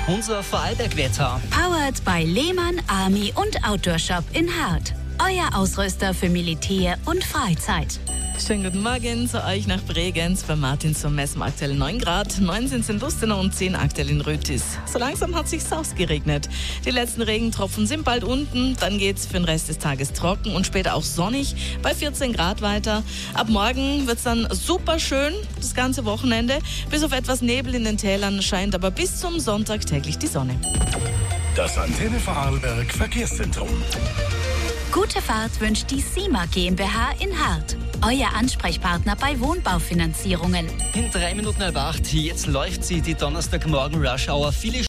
Unser Vorarlberg-Wetter. Powered by Lehmann Army und Outdoor Shop in Hart. Euer Ausrüster für Militär und Freizeit. Schönen guten Morgen zu euch nach Bregenz. Bei Martin zum Messen aktuell 9 Grad, 9 sind es in Lustenau und 10 aktuell in Rötis. So langsam hat sich's ausgeregnet. Die letzten Regentropfen sind bald unten, dann geht's für den Rest des Tages trocken und später auch sonnig bei 14 Grad weiter. Ab morgen wird's dann super schön, das ganze Wochenende. Bis auf etwas Nebel in den Tälern scheint aber bis zum Sonntag täglich die Sonne. Das Antenne Vorarlberg Verkehrszentrum. Gute Fahrt wünscht die SIMA GmbH in Hart. Euer Ansprechpartner bei Wohnbaufinanzierungen. In 3 Minuten 7:30. Jetzt läuft sie, die Donnerstagmorgen Rush Hour. Viele